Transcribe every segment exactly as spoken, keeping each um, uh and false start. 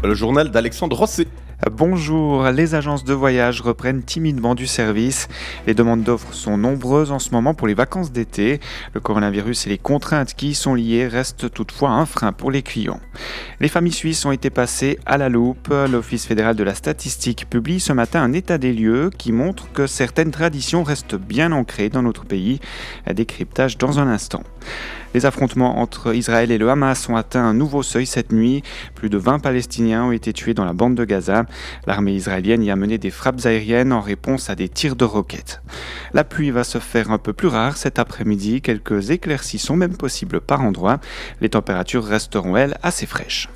Le journal d'Alexandre Rosset. Bonjour, les agences de voyage reprennent timidement du service. Les demandes d'offres sont nombreuses en ce moment pour les vacances d'été. Le coronavirus et les contraintes qui y sont liées restent toutefois un frein pour les clients. Les familles suisses ont été passées à la loupe. L'Office fédéral de la statistique publie ce matin un état des lieux qui montre que certaines traditions restent bien ancrées dans notre pays. Décryptage dans un instant. Les affrontements entre Israël et le Hamas ont atteint un nouveau seuil cette nuit. Plus de vingt Palestiniens ont été tués dans la bande de Gaza. L'armée israélienne y a mené des frappes aériennes en réponse à des tirs de roquettes. La pluie va se faire un peu plus rare cet après-midi. Quelques éclaircies sont même possibles par endroits. Les températures resteront, elles, assez fraîches.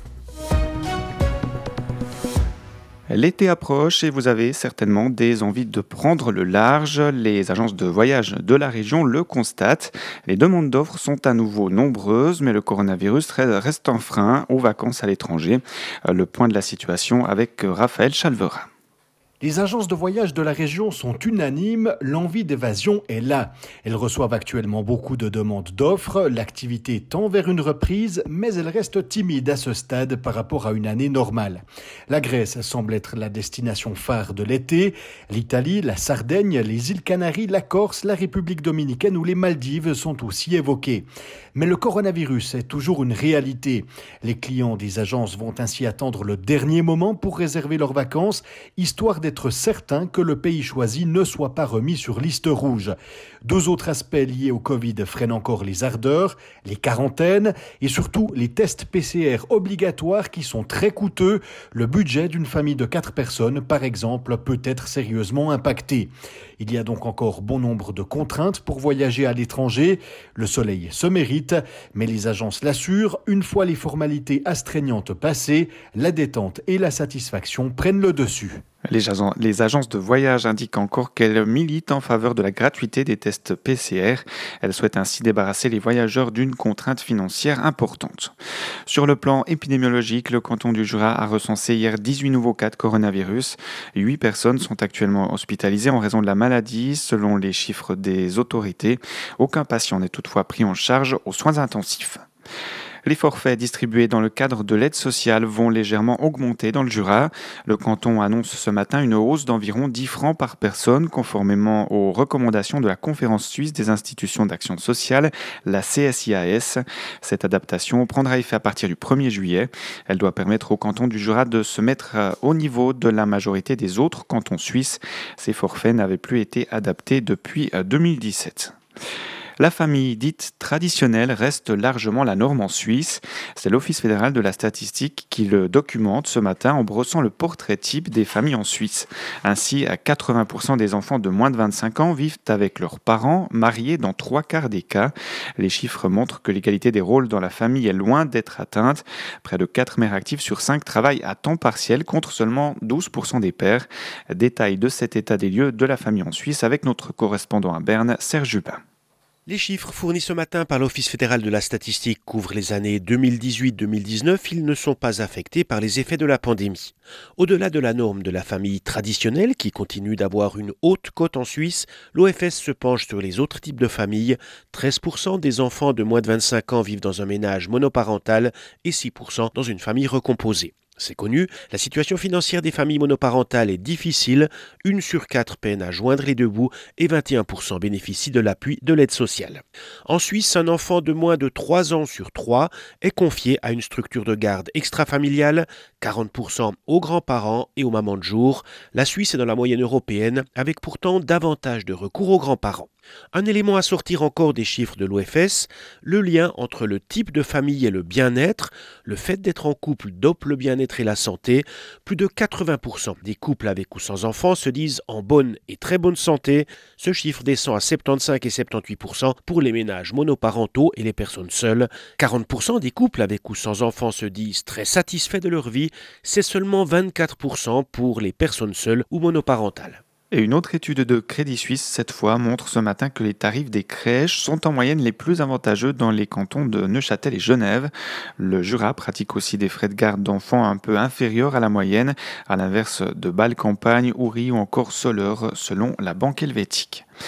L'été approche et vous avez certainement des envies de prendre le large. Les agences de voyage de la région le constatent. Les demandes d'offres sont à nouveau nombreuses, mais le coronavirus reste un frein aux vacances à l'étranger. Le point de la situation avec Raphaël Chalvera. Les agences de voyage de la région sont unanimes, l'envie d'évasion est là. Elles reçoivent actuellement beaucoup de demandes d'offres, l'activité tend vers une reprise, mais elle reste timide à ce stade par rapport à une année normale. La Grèce semble être la destination phare de l'été, l'Italie, la Sardaigne, les îles Canaries, la Corse, la République dominicaine ou les Maldives sont aussi évoquées. Mais le coronavirus est toujours une réalité. Les clients des agences vont ainsi attendre le dernier moment pour réserver leurs vacances, histoire d'être être certain que le pays choisi ne soit pas remis sur liste rouge. Deux autres aspects liés au Covid freinent encore les ardeurs, les quarantaines et surtout les tests P C R obligatoires qui sont très coûteux. Le budget d'une famille de quatre personnes, par exemple, peut être sérieusement impacté. Il y a donc encore bon nombre de contraintes pour voyager à l'étranger. Le soleil se mérite, mais les agences l'assurent, une fois les formalités astreignantes passées, la détente et la satisfaction prennent le dessus. Les, agents, les agences de voyage indiquent encore qu'elles militent en faveur de la gratuité des tests P C R. Elles souhaitent ainsi débarrasser les voyageurs d'une contrainte financière importante. Sur le plan épidémiologique, le canton du Jura a recensé hier dix-huit nouveaux cas de coronavirus. Huit personnes sont actuellement hospitalisées en raison de la maladie, selon les chiffres des autorités. Aucun patient n'est toutefois pris en charge aux soins intensifs. Les forfaits distribués dans le cadre de l'aide sociale vont légèrement augmenter dans le Jura. Le canton annonce ce matin une hausse d'environ dix francs par personne, conformément aux recommandations de la Conférence suisse des institutions d'action sociale, la C S I A S. Cette adaptation prendra effet à partir du premier juillet. Elle doit permettre au canton du Jura de se mettre au niveau de la majorité des autres cantons suisses. Ces forfaits n'avaient plus été adaptés depuis deux mille dix-sept. La famille dite traditionnelle reste largement la norme en Suisse. C'est l'Office fédéral de la statistique qui le documente ce matin en brossant le portrait type des familles en Suisse. Ainsi, à quatre-vingts pour cent des enfants de moins de vingt-cinq ans vivent avec leurs parents, mariés dans trois quarts des cas. Les chiffres montrent que l'égalité des rôles dans la famille est loin d'être atteinte. Près de quatre mères actives sur cinq travaillent à temps partiel contre seulement douze pour cent des pères. Détail de cet état des lieux de la famille en Suisse avec notre correspondant à Berne, Serge Jupin. Les chiffres fournis ce matin par l'Office fédéral de la statistique couvrent les années deux mille dix-huit deux mille dix-neuf. Ils ne sont pas affectés par les effets de la pandémie. Au-delà de la norme de la famille traditionnelle, qui continue d'avoir une haute cote en Suisse, l'O F S se penche sur les autres types de familles. treize pour cent des enfants de moins de vingt-cinq ans vivent dans un ménage monoparental et six pour cent dans une famille recomposée. C'est connu, la situation financière des familles monoparentales est difficile, une sur quatre peine à joindre les deux bouts et vingt et un pour cent bénéficient de l'appui de l'aide sociale. En Suisse, un enfant de moins de trois ans sur trois est confié à une structure de garde extrafamiliale, quarante pour cent aux grands-parents et aux mamans de jour. La Suisse est dans la moyenne européenne, avec pourtant davantage de recours aux grands-parents. Un élément à sortir encore des chiffres de l'O F S, le lien entre le type de famille et le bien-être. Le fait d'être en couple dope le bien-être et la santé. Plus de quatre-vingts pour cent des couples avec ou sans enfants se disent en bonne et très bonne santé. Ce chiffre descend à soixante-quinze et soixante-dix pour cent pour les ménages monoparentaux et les personnes seules. quarante pour cent des couples avec ou sans enfants se disent très satisfaits de leur vie. C'est seulement vingt-quatre pour cent pour les personnes seules ou monoparentales. Et une autre étude de Crédit Suisse, cette fois, montre ce matin que les tarifs des crèches sont en moyenne les plus avantageux dans les cantons de Neuchâtel et Genève. Le Jura pratique aussi des frais de garde d'enfants un peu inférieurs à la moyenne, à l'inverse de Bâle-Campagne, Oury ou encore Soleure, selon la Banque helvétique.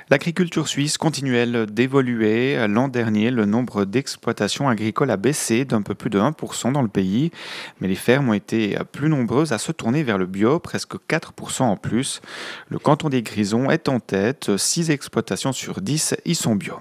L'agriculture suisse continue, elle, d'évoluer. L'an dernier, le nombre d'exploitations agricoles a baissé d'un peu plus de un pour cent dans le pays, mais les fermes ont été plus nombreuses à se tourner vers le bio, presque quatre pour cent en plus. Le canton des Grisons est en tête, six exploitations sur dix y sont bio.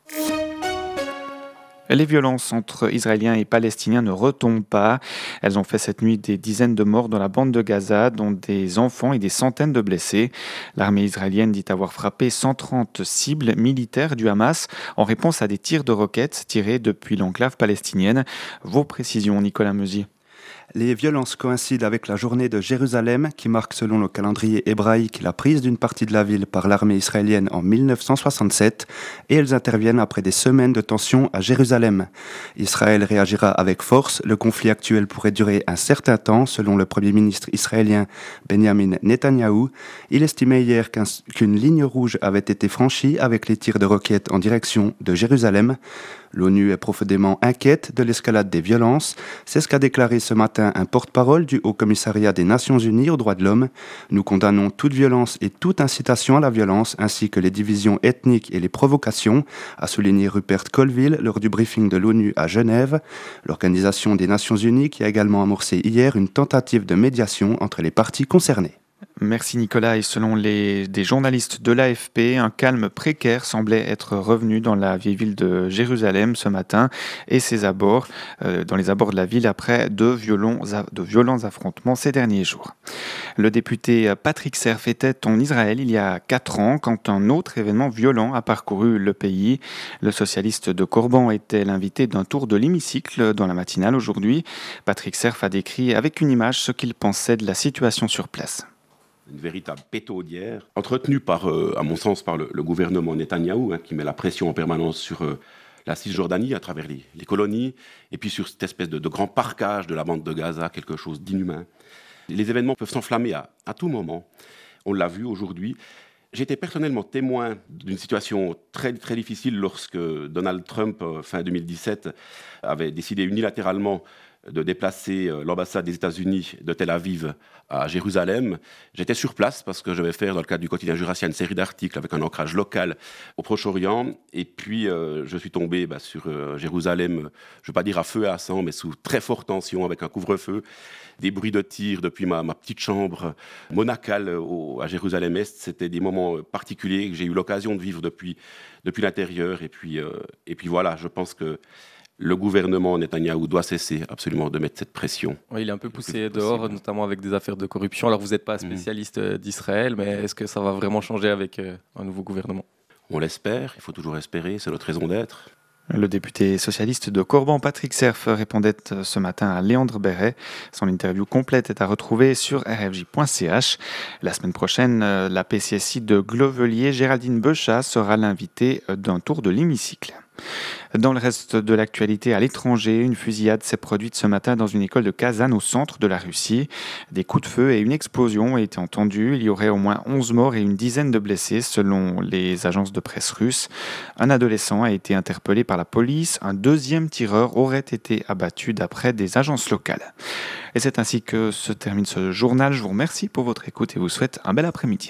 Les violences entre Israéliens et Palestiniens ne retombent pas. Elles ont fait cette nuit des dizaines de morts dans la bande de Gaza, dont des enfants et des centaines de blessés. L'armée israélienne dit avoir frappé cent trente cibles militaires du Hamas en réponse à des tirs de roquettes tirés depuis l'enclave palestinienne. Vos précisions, Nicolas Meusier. Les violences coïncident avec la journée de Jérusalem qui marque selon le calendrier hébraïque la prise d'une partie de la ville par l'armée israélienne en mille neuf cent soixante-sept et elles interviennent après des semaines de tensions à Jérusalem. Israël réagira avec force, le conflit actuel pourrait durer un certain temps selon le premier ministre israélien Benjamin Netanyahou. Il estimait hier qu'un, qu'une ligne rouge avait été franchie avec les tirs de roquettes en direction de Jérusalem. L'ONU est profondément inquiète de l'escalade des violences. C'est ce qu'a déclaré ce matin un porte-parole du Haut-Commissariat des Nations Unies aux droits de l'homme. Nous condamnons toute violence et toute incitation à la violence, ainsi que les divisions ethniques et les provocations, a souligné Rupert Colville lors du briefing de l'ONU à Genève. L'Organisation des Nations Unies qui a également amorcé hier une tentative de médiation entre les parties concernées. Merci Nicolas. Et selon les, des journalistes de l'A F P, un calme précaire semblait être revenu dans la vieille ville de Jérusalem ce matin et ses abords, euh, dans les abords de la ville après de violents, de violents affrontements ces derniers jours. Le député Patrick Serf était en Israël il y a quatre ans quand un autre événement violent a parcouru le pays. Le socialiste de Corban était l'invité d'un tour de l'hémicycle dans la matinale aujourd'hui. Patrick Serf a décrit avec une image ce qu'il pensait de la situation sur place. Une véritable pétaudière, entretenue par, euh, à mon sens, par le, le gouvernement Netanyahou, hein, qui met la pression en permanence sur euh, la Cisjordanie à travers les, les colonies, et puis sur cette espèce de, de grand parquage de la bande de Gaza, quelque chose d'inhumain. Les événements peuvent s'enflammer à, à tout moment. On l'a vu aujourd'hui. J'étais personnellement témoin d'une situation très, très difficile lorsque Donald Trump, euh, fin deux mille dix-sept, avait décidé unilatéralement de déplacer l'ambassade des États-Unis de Tel Aviv à Jérusalem. J'étais sur place parce que je vais faire, dans le cadre du quotidien Jurassien, une série d'articles avec un ancrage local au Proche-Orient. Et puis, euh, je suis tombé bah, sur euh, Jérusalem, je ne veux pas dire à feu et à sang, mais sous très forte tension, avec un couvre-feu, des bruits de tir depuis ma, ma petite chambre monacale au, à Jérusalem-Est. C'était des moments particuliers que j'ai eu l'occasion de vivre depuis, depuis l'intérieur. Et puis, euh, et puis voilà, je pense que le gouvernement Netanyahou doit cesser absolument de mettre cette pression. Oui, il est un peu poussé dehors, possible. Notamment avec des affaires de corruption. Alors vous n'êtes pas spécialiste mmh. d'Israël, mais est-ce que ça va vraiment changer avec euh, un nouveau gouvernement ? On l'espère, il faut toujours espérer, c'est notre raison d'être. Le député socialiste de Corban, Patrick Serf, répondait ce matin à Léandre Béret. Son interview complète est à retrouver sur r f j point c h. La semaine prochaine, la P C S I de Glovelier, Géraldine Beuchat, sera l'invitée d'un tour de l'hémicycle. Dans le reste de l'actualité à l'étranger, une fusillade s'est produite ce matin dans une école de Kazan au centre de la Russie. Des coups de feu et une explosion ont été entendus. Il y aurait au moins onze morts et une dizaine de blessés selon les agences de presse russes. Un adolescent a été interpellé par la police. Un deuxième tireur aurait été abattu d'après des agences locales. Et c'est ainsi que se termine ce journal. Je vous remercie pour votre écoute et vous souhaite un bel après-midi.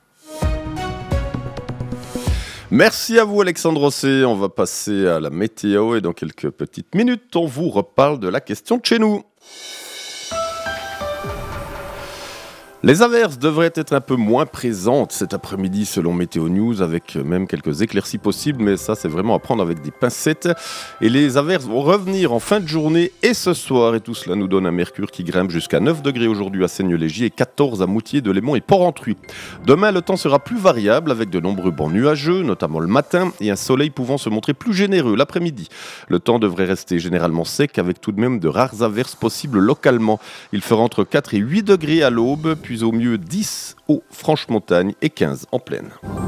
Merci à vous Alexandre Rossé, on va passer à la météo et dans quelques petites minutes on vous reparle de la question de chez nous. Les averses devraient être un peu moins présentes cet après-midi selon Météo News, avec même quelques éclaircies possibles, mais ça c'est vraiment à prendre avec des pincettes. Et les averses vont revenir en fin de journée et ce soir, et tout cela nous donne un mercure qui grimpe jusqu'à neuf degrés aujourd'hui à Seignelay-Légier et quatorze à Moutier, Delémont et Port-Rentruy. Demain, le temps sera plus variable avec de nombreux bancs nuageux, notamment le matin, et un soleil pouvant se montrer plus généreux l'après-midi. Le temps devrait rester généralement sec avec tout de même de rares averses possibles localement. Il fera entre quatre et huit degrés à l'aube, puis au mieux dix au Franche-Montagne et quinze en plaine.